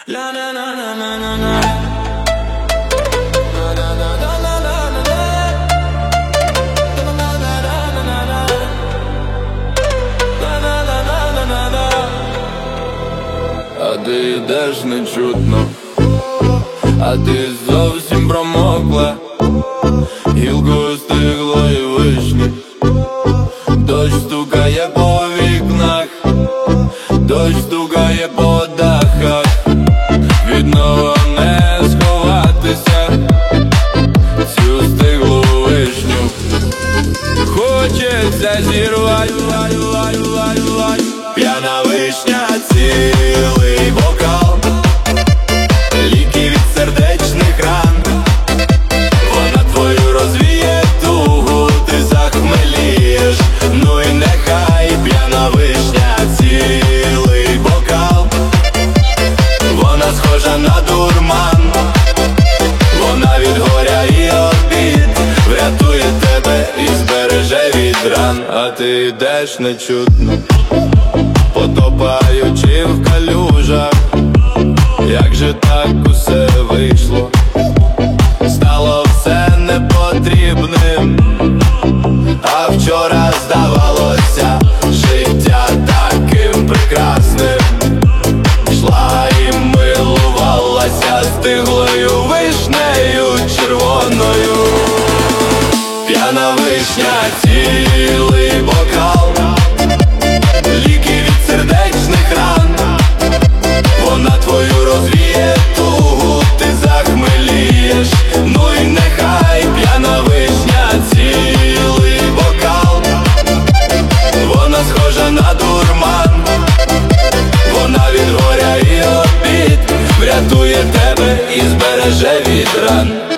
А ти йдеш нечутно, а ти зовсім промокла гілкою стиглої вишні. Дощ стукає по вікнах, дощ стукає по дахах. Від нього не сховатися, цю стиглу вишню хочеться зірвать. П'яна вишня, цілий бокал, ліки від сердечних ран. Вона твою розвіє тугу, ти захмелієш. Ну і нехай п'яна вишня, цілий бокал. Вона схожа на дурман, вона від горя і обід врятує тебе і збереже від ран. А ти йдеш нечутно, потопаючи в калюжах. Як же так усе вийшло? Стало все непотрібним, а вчора здавалося життя таким прекрасним. Йшла і милувалася стиглою вишнею червоною. П'яна вишня, цілий бокал, ліки від сердечних ран. Вона твою розвіє тугу, ти захмелієш. Ну і нехай п'яна вишня, цілий бокал. Вона схожа на дурман, вона від горя і обід врятує тебе і збереже від ран.